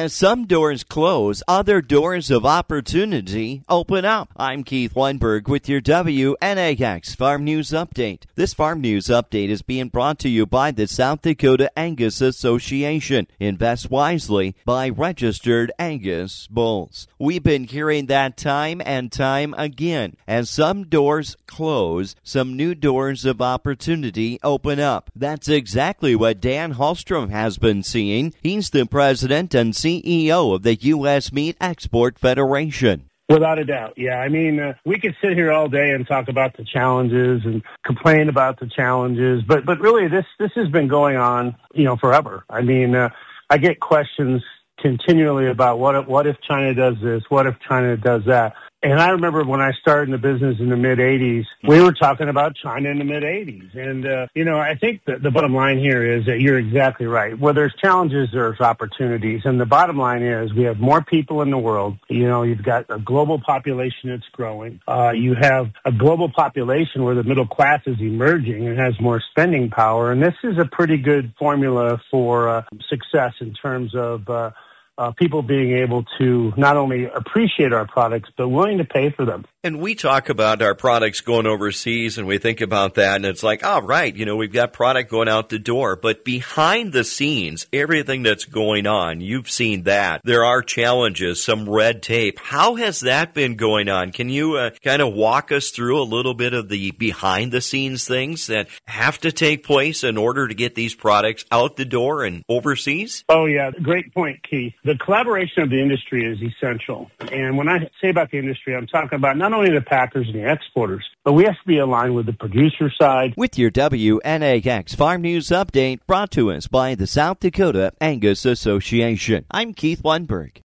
As some doors close, other doors of opportunity open up. I'm Keith Weinberg with your WNAX Farm News Update. This Farm News Update is being brought to you by the South Dakota Angus Association. Invest wisely by registered Angus bulls. We've been hearing that time and time again. As some doors close, some new doors of opportunity open up. That's exactly what Dan Hallstrom has been seeing. He's the president and CEO of the U.S. Meat Export Federation. Without a doubt, yeah. I mean, we could sit here all day and talk about the challenges and complain about the challenges, but really this has been going on, forever. I mean, I get questions continually about what if China does this, what if China does that. And I remember when I started in the business in the mid-'80s, we were talking about China in the mid-'80s. And, I think the bottom line here is that you're exactly right. Where there's challenges, there's opportunities. And the bottom line is we have more people in the world. You've got a global population that's growing. You have a global population where the middle class is emerging and has more spending power. And this is a pretty good formula for success in terms of people being able to not only appreciate our products, but willing to pay for them. And we talk about our products going overseas, and we think about that, and it's like, right, we've got product going out the door. But behind the scenes, everything that's going on, you've seen that. There are challenges, some red tape. How has that been going on? Can you kind of walk us through a little bit of the behind-the-scenes things that have to take place in order to get these products out the door and overseas? Oh, yeah. Great point, Keith. The collaboration of the industry is essential. And when I say about the industry, I'm talking about not only the packers and the exporters, but we have to be aligned with the producer side. With your WNAX Farm News Update brought to us by the South Dakota Angus Association. I'm Keith Weinberg.